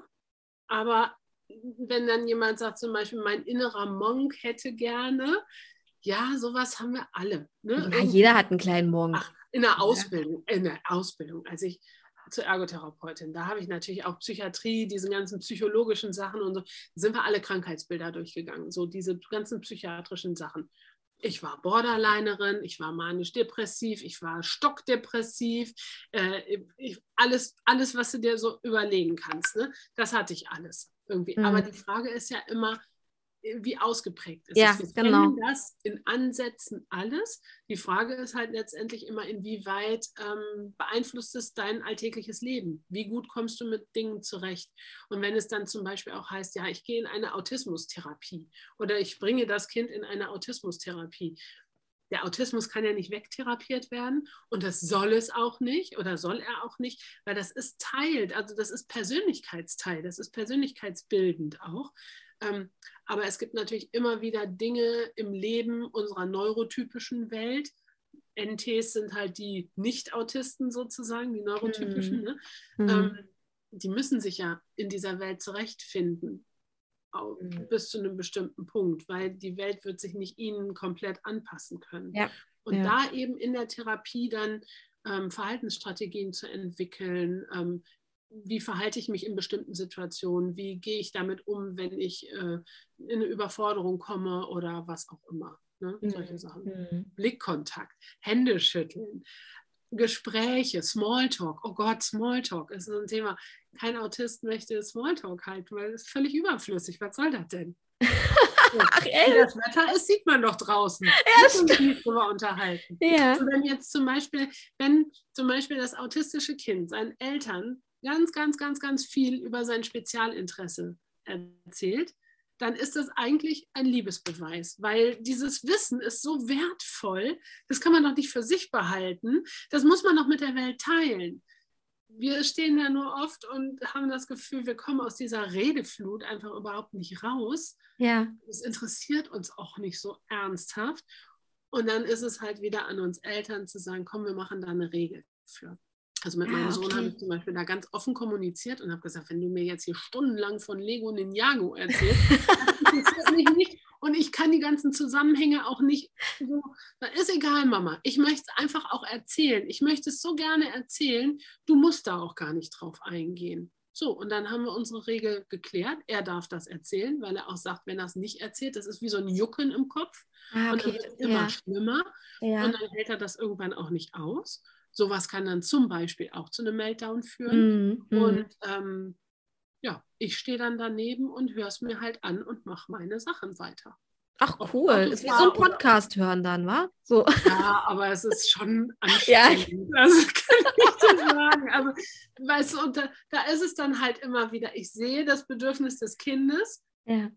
aber wenn dann jemand sagt, zum Beispiel, mein innerer Monk hätte gerne, ja, sowas haben wir alle. Ne? Ja, jeder hat einen kleinen Monk. Ach, in der Ausbildung, in der Ausbildung, als ich zur Ergotherapeutin, da habe ich natürlich auch Psychiatrie, diese ganzen psychologischen Sachen und so, sind wir alle Krankheitsbilder durchgegangen, so diese ganzen psychiatrischen Sachen. Ich war Borderlinerin, ich war manisch-depressiv, ich war stockdepressiv, äh, ich, alles, alles, was du dir so überlegen kannst, ne? Das hatte ich alles irgendwie. Mhm. Aber die Frage ist ja immer, wie ausgeprägt ist Ja, es. Wir genau. kennen das in Ansätzen alles. Die Frage ist halt letztendlich immer, inwieweit ähm, beeinflusst es dein alltägliches Leben? Wie gut kommst du mit Dingen zurecht? Und wenn es dann zum Beispiel auch heißt, ja, ich gehe in eine Autismustherapie oder ich bringe das Kind in eine Autismustherapie. Der Autismus kann ja nicht wegtherapiert werden und das soll es auch nicht oder soll er auch nicht, weil das ist Teil, also das ist Persönlichkeitsteil, das ist persönlichkeitsbildend auch. Ähm, aber es gibt natürlich immer wieder Dinge im Leben unserer neurotypischen Welt. N Ts sind halt die Nicht-Autisten sozusagen, die neurotypischen. Mhm. Ne? Mhm. Ähm, die müssen sich ja in dieser Welt zurechtfinden, auch Mhm. bis zu einem bestimmten Punkt, weil die Welt wird sich nicht ihnen komplett anpassen können. Ja. Und Ja. da eben in der Therapie dann ähm, Verhaltensstrategien zu entwickeln, ähm, wie verhalte ich mich in bestimmten Situationen, wie gehe ich damit um, wenn ich äh, in eine Überforderung komme oder was auch immer. Ne? Mhm. Solche Sachen. Mhm. Blickkontakt, Hände schütteln, Gespräche, Smalltalk. Oh Gott, Smalltalk ist so ein Thema. Kein Autist möchte Smalltalk halten, weil es ist völlig überflüssig. Was soll das denn? Ach, Wie ey. das Wetter ist, sieht man doch draußen. Ja, Müssen wir nicht drüber unterhalten. Ja. Und wenn jetzt zum Beispiel, wenn zum Beispiel das autistische Kind seinen Eltern ganz, ganz, ganz, ganz viel über sein Spezialinteresse erzählt, dann ist das eigentlich ein Liebesbeweis, weil dieses Wissen ist so wertvoll, das kann man doch nicht für sich behalten, das muss man doch mit der Welt teilen. Wir stehen da nur oft und haben das Gefühl, wir kommen aus dieser Redeflut einfach überhaupt nicht raus. Ja. Es interessiert uns auch nicht so ernsthaft. Und dann ist es halt wieder an uns Eltern zu sagen, komm, wir machen da eine Regel für. Also mit Ah, meinem Sohn okay. habe ich zum Beispiel da ganz offen kommuniziert und habe gesagt, wenn du mir jetzt hier stundenlang von Lego Ninjago erzählst, das interessiert mich nicht und ich kann die ganzen Zusammenhänge auch nicht so, das ist egal, Mama, ich möchte es einfach auch erzählen. Ich möchte es so gerne erzählen, du musst da auch gar nicht drauf eingehen. So, und dann haben wir unsere Regel geklärt. Er darf das erzählen, weil er auch sagt, wenn er es nicht erzählt, das ist wie so ein Jucken im Kopf. Ah, Und dann okay. wird es immer Ja. schlimmer. Ja. Und dann hält er das irgendwann auch nicht aus. Sowas kann dann zum Beispiel auch zu einem Meltdown führen. Mhm. Mhm. Und ähm, ja, ich stehe dann daneben und höre es mir halt an und mache meine Sachen weiter. Ach, Ob cool. Autos Ist wie war so ein oder- Podcast hören dann, wa? So. Ja, aber es ist schon Ja. anstrengend. Also kann ich dir sagen. Also, weißt du, und da, da ist es dann halt immer wieder, ich sehe das Bedürfnis des Kindes. Ja.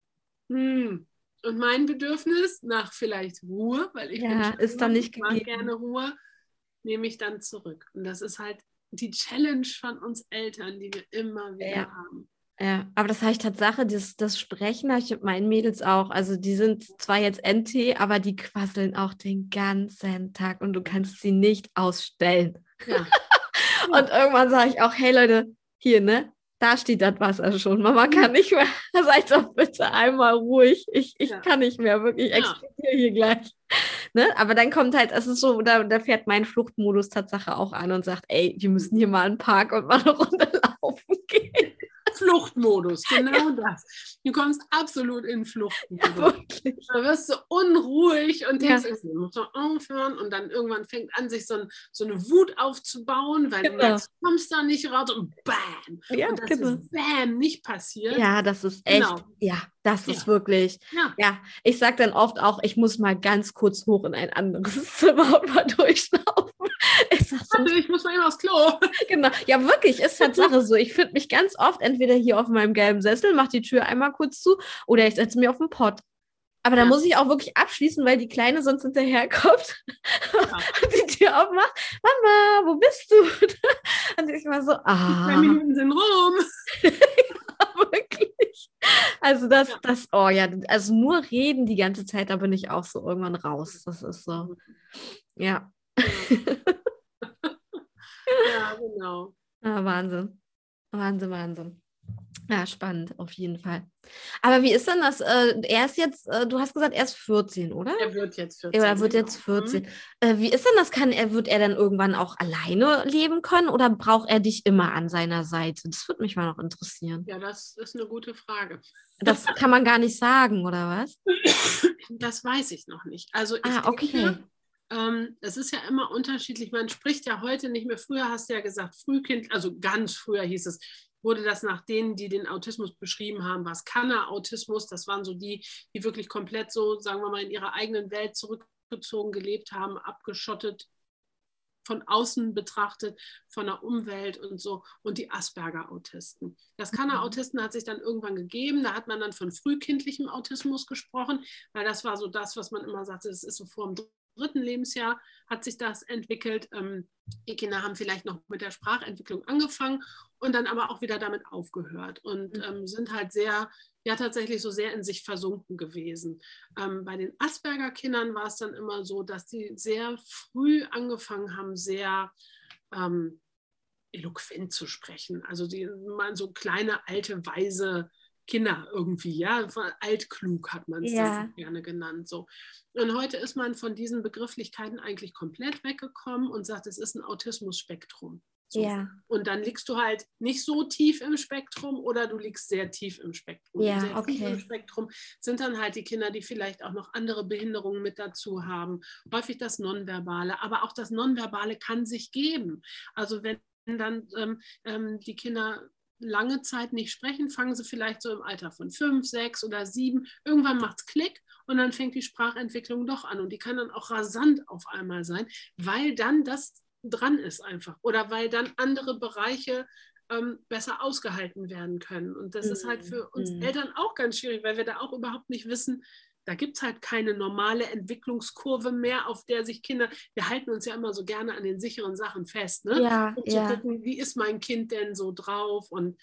Hm. Und mein Bedürfnis nach vielleicht Ruhe, weil ich Ja, bin schon ist dann jemand, nicht ich mag gegeben. gerne Ruhe, nehme ich dann zurück. Und das ist halt die Challenge von uns Eltern, die wir immer wieder Ja. haben. Ja, aber das habe ich Tatsache, das, das Sprechen habe ich mit meinen Mädels auch. Also die sind zwar jetzt N T, aber die quasseln auch den ganzen Tag und du kannst sie nicht ausstellen. Ja. Und irgendwann sage ich auch, hey Leute, hier, ne? Da steht das Wasser schon. Mama kann nicht mehr. Seid doch bitte einmal ruhig. Ich, ich Ja. kann nicht mehr. Wirklich, ich Ja. explodiere hier gleich. Ne? Aber dann kommt halt, es ist so, da, da fährt mein Fluchtmodus Tatsache auch an und sagt, ey, wir müssen hier mal einen Park und mal eine Runde laufen gehen. Fluchtmodus, genau das. Du kommst absolut in Fluchtmodus. Ja, wirklich. Da wirst du unruhig und denkst, Ja. jetzt muss man aufhören und dann irgendwann fängt an, sich so, ein, so eine Wut aufzubauen, weil Genau. du merkst, du kommst da nicht raus und bam. Ja, und das genau. ist bam nicht passiert. Ja, das ist echt, Genau. ja, das Ja. ist wirklich, Ja. ja, ich sage dann oft auch, ich muss mal ganz kurz hoch in ein anderes Zimmer und mal durchschnaufen. Ich sag so, Warte, ich muss mal eben aufs Klo. genau, ja wirklich, ist Tatsache so. Ich finde mich ganz oft entweder hier auf meinem gelben Sessel, mach die Tür einmal kurz zu oder ich setze mich auf den Pott. Aber da Ja. muss ich auch wirklich abschließen, weil die Kleine sonst hinterherkommt Ja. und die Tür aufmacht. Mama, wo bist du? Und ich war so, Zwei ah, Minuten sind rum. wirklich. Also das, Ja. das, oh ja, also nur reden die ganze Zeit, da bin ich auch so irgendwann raus. Das ist so, ja. Ja, genau. Ah, Wahnsinn. Wahnsinn, Wahnsinn. Ja, spannend, auf jeden Fall. Aber wie ist denn das? Äh, er ist jetzt, äh, du hast gesagt, er ist vierzehn, oder? Er wird jetzt vierzehn. Oder er wird genau. jetzt vierzehn. Äh, wie ist denn das? Kann er, wird er dann irgendwann auch alleine leben können oder braucht er dich immer an seiner Seite? Das würde mich mal noch interessieren. Ja, das ist eine gute Frage. Das kann man gar nicht sagen, oder was? Das weiß ich noch nicht. Also ich Ah, okay. denke, ähm, es ist ja immer unterschiedlich. Man spricht ja heute nicht mehr. Früher hast du ja gesagt, Frühkind, also ganz früher hieß es, wurde das nach denen, die den Autismus beschrieben haben, was Kanner-Autismus. Das waren so die, die wirklich komplett so, sagen wir mal, in ihrer eigenen Welt zurückgezogen gelebt haben, abgeschottet, von außen betrachtet, von der Umwelt und so, und die Asperger-Autisten. Das Kanner-Autisten hat sich dann irgendwann gegeben, da hat man dann von frühkindlichem Autismus gesprochen, weil das war so das, was man immer sagte, das ist so vor dem dritten Lebensjahr hat sich das entwickelt. Ähm, die Kinder haben vielleicht noch mit der Sprachentwicklung angefangen und dann aber auch wieder damit aufgehört und ähm, sind halt sehr, ja tatsächlich so sehr in sich versunken gewesen. Ähm, bei den Asperger-Kindern war es dann immer so, dass die sehr früh angefangen haben, sehr ähm, eloquent zu sprechen. Also die waren so kleine, alte, weise Kinder irgendwie, ja, altklug hat man es Ja. dann gerne genannt. So. Und heute ist man von diesen Begrifflichkeiten eigentlich komplett weggekommen und sagt, es ist ein Autismus-Spektrum. So. Ja. Und dann liegst du halt nicht so tief im Spektrum oder du liegst sehr tief im Spektrum. Ja, sehr tief okay. im Spektrum sind dann halt die Kinder, die vielleicht auch noch andere Behinderungen mit dazu haben. Häufig das Nonverbale, aber auch das Nonverbale kann sich geben. Also wenn dann ähm, ähm, die Kinder lange Zeit nicht sprechen, fangen sie vielleicht so im Alter von fünf, sechs oder sieben. Irgendwann macht es Klick und dann fängt die Sprachentwicklung doch an. Und die kann dann auch rasant auf einmal sein, weil dann das dran ist einfach. Oder weil dann andere Bereiche ähm, besser ausgehalten werden können. Und das mm, ist halt für uns mm. Eltern auch ganz schwierig, weil wir da auch überhaupt nicht wissen, da gibt es halt keine normale Entwicklungskurve mehr, auf der sich Kinder, wir halten uns ja immer so gerne an den sicheren Sachen fest, ne? Ja, um ja. zu gucken, wie ist mein Kind denn so drauf und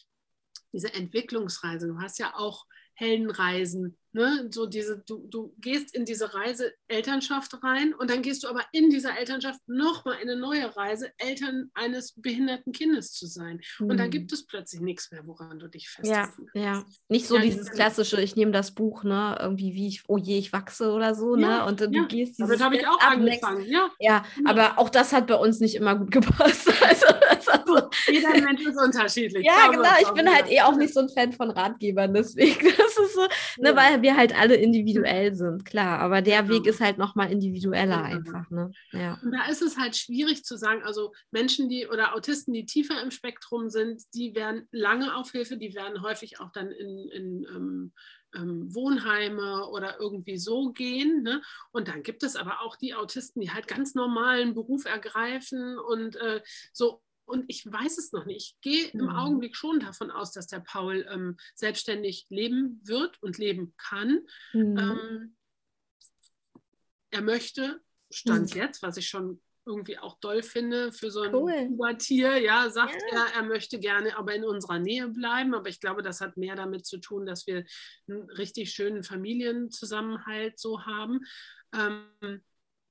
diese Entwicklungsreise, du hast ja auch Heldenreisen, ne? So diese, du, du gehst in diese Reise Elternschaft rein und dann gehst du aber in dieser Elternschaft nochmal in eine neue Reise, Eltern eines behinderten Kindes zu sein. Hm. Und dann gibt es plötzlich nichts mehr, woran du dich festhalten kannst. Ja, ja. Nicht so ja, dieses klassische, ich nehme das Buch, ne, irgendwie wie ich, oh je, ich wachse oder so, ja, ne? Und äh, ja. du gehst dieses Damit habe ich auch angefangen, ja. Ja, genau. Aber auch das hat bei uns nicht immer gut gepasst. Also, also jeder Mensch ist unterschiedlich. Ja, genau. Ich bin halt eh auch nicht so ein Fan von Ratgebern, deswegen. Das ist so, ne, ja. Weil wir halt alle individuell sind, klar. Aber der genau. Weg ist halt nochmal individueller ja. einfach, ne? Ja. Und da ist es halt schwierig zu sagen, also Menschen, die oder Autisten, die tiefer im Spektrum sind, die werden lange auf Hilfe, die werden häufig auch dann in, in ähm, ähm, Wohnheime oder irgendwie so gehen. Ne? Und dann gibt es aber auch die Autisten, die halt ganz normalen Beruf ergreifen und äh, so. Und ich weiß es noch nicht. Ich gehe im Augenblick schon davon aus, dass der Paul ähm, selbstständig leben wird und leben kann. Mhm. Ähm, er möchte, Stand mhm. jetzt, was ich schon irgendwie auch doll finde für so ein Cool. Pubertier, ja, sagt Ja. er, er möchte gerne aber in unserer Nähe bleiben, aber ich glaube, das hat mehr damit zu tun, dass wir einen richtig schönen Familienzusammenhalt so haben. Ähm,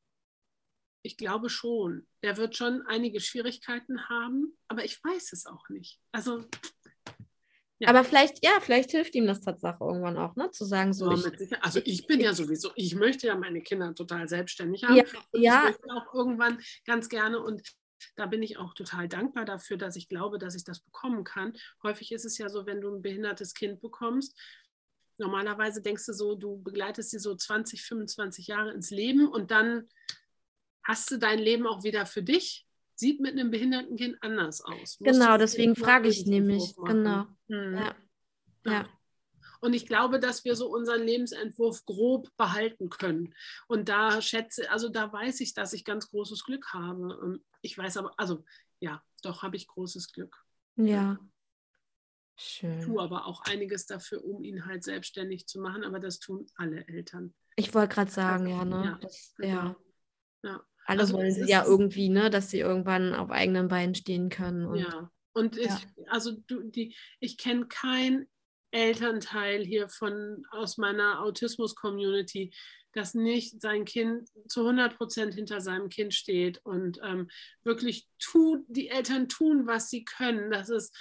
ich glaube schon, der wird schon einige Schwierigkeiten haben, aber ich weiß es auch nicht. Also ja. Aber vielleicht, ja, vielleicht hilft ihm das Tatsache irgendwann auch, ne? Zu sagen, so Ja, ich. mit Sicherheit. Also ich bin ja sowieso, ich möchte ja meine Kinder total selbstständig haben Ja, und ja. ich möchte auch irgendwann ganz gerne und da bin ich auch total dankbar dafür, dass ich glaube, dass ich das bekommen kann. Häufig ist es ja so, wenn du ein behindertes Kind bekommst, normalerweise denkst du so, du begleitest sie so zwanzig, fünfundzwanzig Jahre ins Leben und dann hast du dein Leben auch wieder für dich. Sieht mit einem behinderten Kind anders aus. Genau, deswegen frage ich nämlich. Genau. Hm. Ja. Ja. Ja. Und ich glaube, dass wir so unseren Lebensentwurf grob behalten können. Und da schätze, also da weiß ich, dass ich ganz großes Glück habe. Ich weiß aber, also ja, doch habe ich großes Glück. Ja. Ich Schön. tue aber auch einiges dafür, um ihn halt selbstständig zu machen, aber das tun alle Eltern. Ich wollte gerade sagen, Also, ja, ne? ja, Das, genau. ja. Ja. Alle Also wollen es sie ist- ja irgendwie, ne, dass sie irgendwann auf eigenen Beinen stehen können. Und Ja, und ich, Ja. also du, die, ich kenne kein Elternteil hier von aus meiner Autismus-Community, das nicht sein Kind zu hundert Prozent hinter seinem Kind steht und ähm, wirklich tut, die Eltern tun, was sie können. Das ist,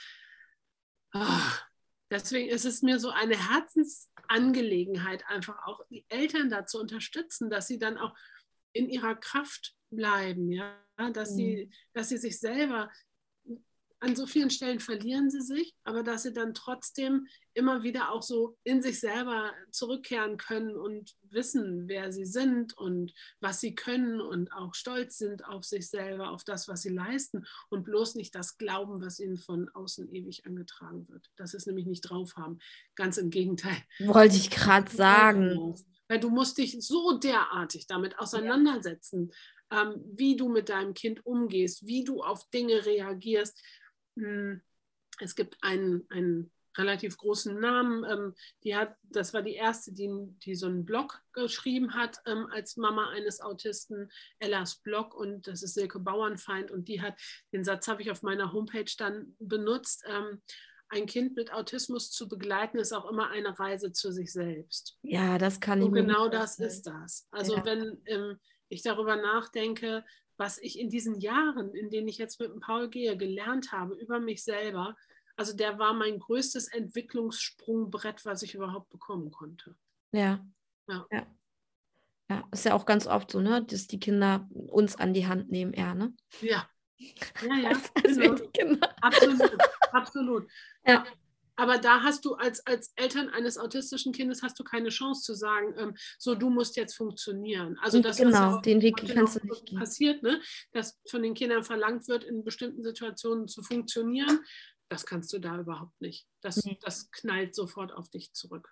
ah, deswegen ist es mir so eine Herzensangelegenheit, einfach auch die Eltern da zu unterstützen, dass sie dann auch in ihrer Kraft bleiben, ja, dass Mhm. sie, dass sie sich selber, an so vielen Stellen verlieren sie sich, aber dass sie dann trotzdem immer wieder auch so in sich selber zurückkehren können und wissen, wer sie sind und was sie können und auch stolz sind auf sich selber, auf das, was sie leisten und bloß nicht das glauben, was ihnen von außen ewig angetragen wird. Das ist nämlich nicht drauf haben. Ganz im Gegenteil. wollte ich gerade sagen. Weil du musst dich so derartig damit auseinandersetzen, ähm, wie du mit deinem Kind umgehst, wie du auf Dinge reagierst. Hm, Es gibt einen, einen relativ großen Namen, ähm, die hat, das war die erste, die, die so einen Blog geschrieben hat ähm, als Mama eines Autisten, Ellas Blog, und das ist Silke Bauernfeind, und die hat, den Satz habe ich auf meiner Homepage dann benutzt, ähm, ein Kind mit Autismus zu begleiten, ist auch immer eine Reise zu sich selbst. Ja, das kann ich Und mir genau gut das vorstellen. ist das. Also Ja. wenn ähm, ich darüber nachdenke, was ich in diesen Jahren, in denen ich jetzt mit dem Paul gehe, gelernt habe über mich selber, also der war mein größtes Entwicklungssprungbrett, was ich überhaupt bekommen konnte. Ja. Ja. Ja. Ja, ist ja auch ganz oft so, ne, dass die Kinder uns an die Hand nehmen, eher, ne? Ja, ja, ja, Als, als wir genau. die Kinder. Absolut, absolut. Ja. Aber da hast du als, als Eltern eines autistischen Kindes hast du keine Chance zu sagen, ähm, so du musst jetzt funktionieren. Also das, was Genau, ja den Weg heute kannst noch du nicht gehen. passiert, ne? Dass von den Kindern verlangt wird, in bestimmten Situationen zu funktionieren, das kannst du da überhaupt nicht. Das, Nee. das knallt sofort auf dich zurück.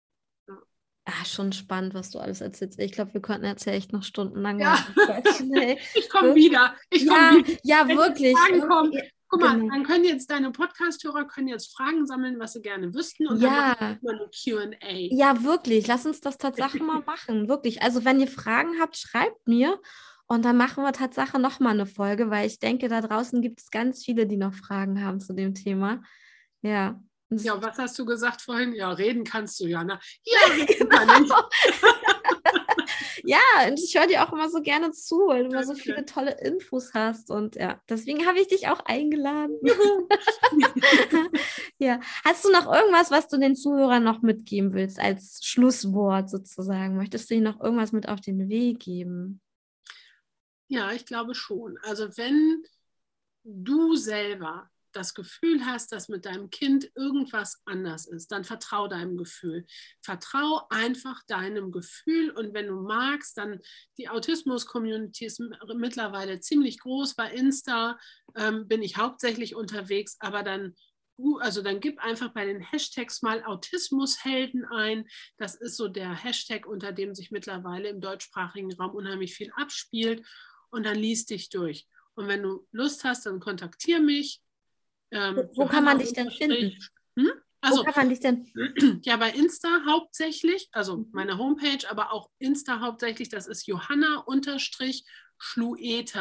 Ah, schon spannend, was du alles erzählst. Ich glaube, wir könnten jetzt ja echt noch stundenlang Ja. quatschen. Ey. Ich komme Wirklich? wieder. Ich Ja, komme wieder. ja, Wenn wirklich. Fragen kommen, Ja, guck mal, genau. dann können jetzt deine Podcast-Hörer können jetzt Fragen sammeln, was sie gerne wüssten, und dann Ja. machen wir mal eine Q und A. Ja, wirklich. Lass uns das Tatsache mal machen. Wirklich. Also, wenn ihr Fragen habt, schreibt mir. Und dann machen wir Tatsache nochmal eine Folge, weil ich denke, da draußen gibt es ganz viele, die noch Fragen haben zu dem Thema. Ja. Und Ja, was hast du gesagt vorhin? Ja, reden kannst du ja. Ne? Ja, reden kann ich. Ja, und ich höre dir auch immer so gerne zu, weil du immer so Danke. viele tolle Infos hast. Und ja, deswegen habe ich dich auch eingeladen. Juhu. Ja. Hast du noch irgendwas, was du den Zuhörern noch mitgeben willst, als Schlusswort sozusagen? Möchtest du ihnen noch irgendwas mit auf den Weg geben? Ja, ich glaube schon. Also wenn du selber das Gefühl hast, dass mit deinem Kind irgendwas anders ist, dann vertrau deinem Gefühl. Vertrau einfach deinem Gefühl, und wenn du magst, dann die Autismus-Community ist mittlerweile ziemlich groß. Bei Insta ähm, bin ich hauptsächlich unterwegs, aber dann also dann gib einfach bei den Hashtags mal Autismushelden ein. Das ist so der Hashtag, unter dem sich mittlerweile im deutschsprachigen Raum unheimlich viel abspielt, und dann lies dich durch. Und wenn du Lust hast, dann kontaktiere mich. Ähm, Wo, wo kann man dich denn finden? Hm? Also, wo kann man dich denn? Ja, bei Insta hauptsächlich, also meine Homepage, aber auch Insta hauptsächlich, das ist Johanna-Schlueter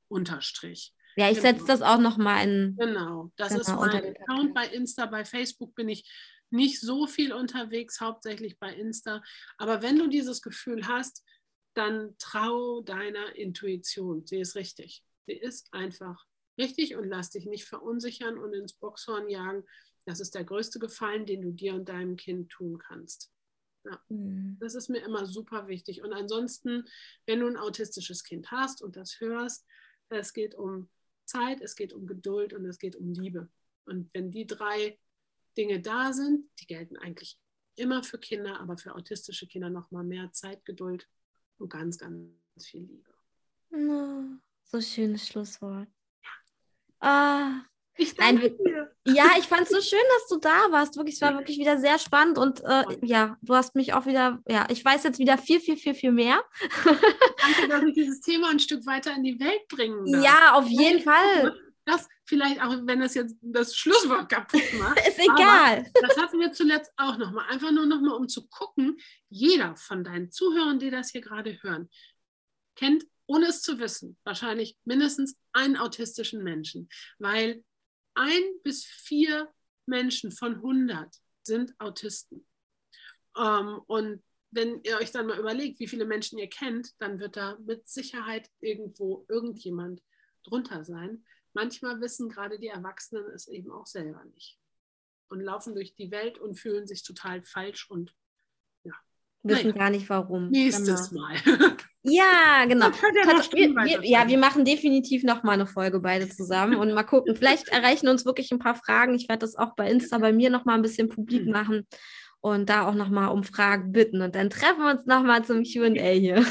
unterstrich. Ja, ich Genau. setze das auch nochmal in... Genau, das Genau, ist unter mein den Account bei Insta. Bei Facebook bin ich nicht so viel unterwegs, hauptsächlich bei Insta. Aber wenn du dieses Gefühl hast, dann trau deiner Intuition. Sie ist richtig. Sie ist einfach richtig und lass dich nicht verunsichern und ins Boxhorn jagen. Das ist der größte Gefallen, den du dir und deinem Kind tun kannst. Ja. Mhm. Das ist mir immer super wichtig. Und ansonsten, wenn du ein autistisches Kind hast und das hörst, es geht um Zeit, es geht um Geduld und es geht um Liebe. Und wenn die drei Dinge da sind, die gelten eigentlich immer für Kinder, aber für autistische Kinder noch mal mehr Zeit, Geduld und ganz, ganz viel Liebe. Oh, so schönes Schlusswort. Ah, Ich nein, danke dir. ja, ich fand es so schön, dass du da warst. Wirklich, es war wirklich wieder sehr spannend und äh, ja, du hast mich auch wieder, ja, ich weiß jetzt wieder viel, viel, viel, viel mehr. Danke, dass ich dieses Thema ein Stück weiter in die Welt bringen darf. Ja, auf jeden Fall. Das vielleicht auch, wenn das jetzt das Schlusswort kaputt macht. Ist egal. Das hatten wir zuletzt auch nochmal. Einfach nur nochmal, um zu gucken, jeder von deinen Zuhörern, die das hier gerade hören, kennt, ohne es zu wissen, wahrscheinlich mindestens einen autistischen Menschen. Weil ein bis vier Menschen von hundert sind Autisten. Ähm, und wenn ihr euch dann mal überlegt, wie viele Menschen ihr kennt, dann wird da mit Sicherheit irgendwo irgendjemand drunter sein. Manchmal wissen gerade die Erwachsenen es eben auch selber nicht und laufen durch die Welt und fühlen sich total falsch und ja. Wissen naja, gar nicht warum. Nächstes Genau. Mal. Ja, genau. Ja, wir, wir, ja, wir machen definitiv nochmal eine Folge beide zusammen und mal gucken. Vielleicht erreichen uns wirklich ein paar Fragen. Ich werde das auch bei Insta bei mir nochmal ein bisschen publik machen und da auch nochmal um Fragen bitten. Und dann treffen wir uns nochmal zum Q und A hier.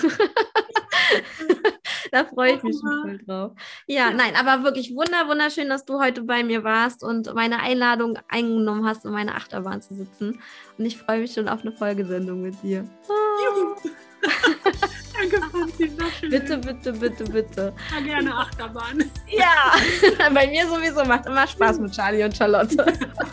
Da freue ich mich schon voll drauf. Ja, nein, aber wirklich wunder, wunderschön, dass du heute bei mir warst und meine Einladung eingenommen hast, in meine Achterbahn zu sitzen. Und ich freue mich schon auf eine Folgesendung mit dir. Oh. Danke, Franzi. Bitte, bitte, bitte, bitte. Ja, gerne Achterbahn. Ja, bei mir sowieso. Macht immer Spaß mit Charlie und Charlotte.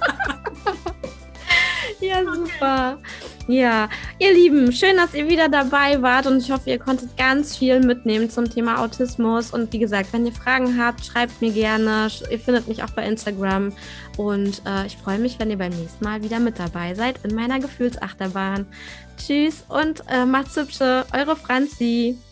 Ja, super. Ja, ihr Lieben, schön, dass ihr wieder dabei wart und ich hoffe, ihr konntet ganz viel mitnehmen zum Thema Autismus und wie gesagt, wenn ihr Fragen habt, schreibt mir gerne, ihr findet mich auch bei Instagram und äh, ich freue mich, wenn ihr beim nächsten Mal wieder mit dabei seid in meiner Gefühlsachterbahn. Tschüss und äh, macht's hübsche, eure Franzi.